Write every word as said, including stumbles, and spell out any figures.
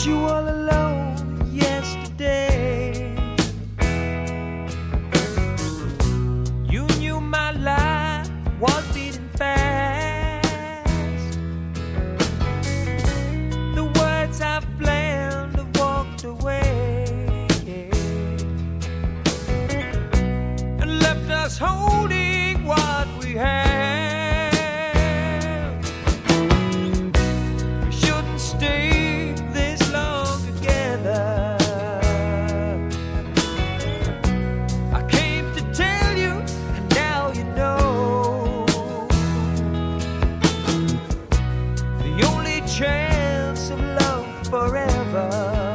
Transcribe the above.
you all alone yesterday. You knew my life was beating fast. The words I've planned have walked away and left us holding what we had. We shouldn't stay this long together. I came to tell you, and now you know. The only chance of love forever